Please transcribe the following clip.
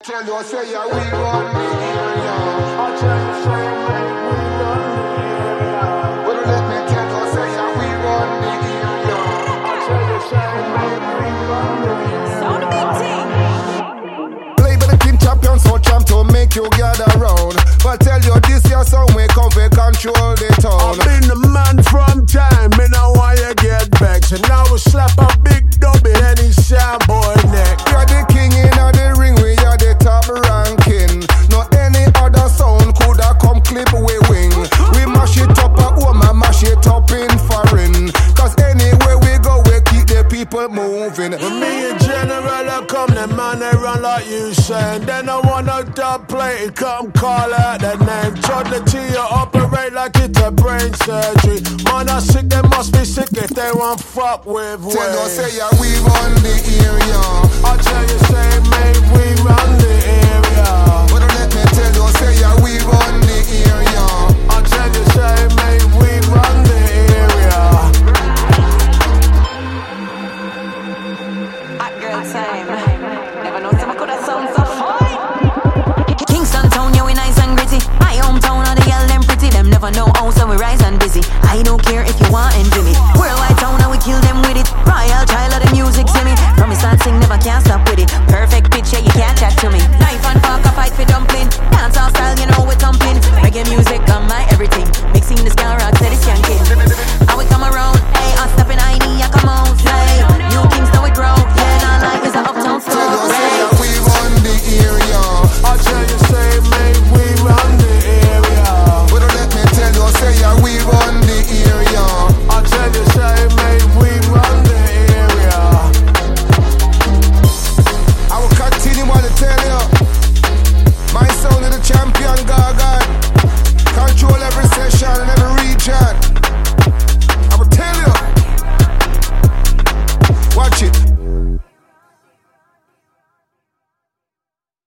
tell you, say, yeah, we run the area. I tell you, say, man, we run the area. Well, let me tell you, say, yeah, we run the area. I tell you, say, man, we run the area. Sound big thing. Play by the team champion, so champ to make you gather round. But tell you, this your song, we come for control the town. I've been the man from time, me know why you get vexed. And now we slap a big dub in any sound boy neck. You're the king in the ring, we are the top ranking. No any other sound coulda come clip we wing. We mash it up at home and mash it up in foreign. Cause anywhere we go, we keep the people moving. When me and General I come, the man they run like you saying. Then I wanna dub play, come call out the name. Toddler T, you operate like it's a brain surgery. Man, I sick, they must be sick if they want fuck with waves. Tell you, say, yeah, we run the area. I tell you, say, mate, we run the area. But let me tell you, say, yeah, we run the area. I tell you, say, mate, we run the area. Hot girl time. Never know some coulda sound so fine. Kingston town, yeah, we nice and gritty. My hometown, all the girl them pretty. Them never know how, so we rise and busy. I don't care if you want and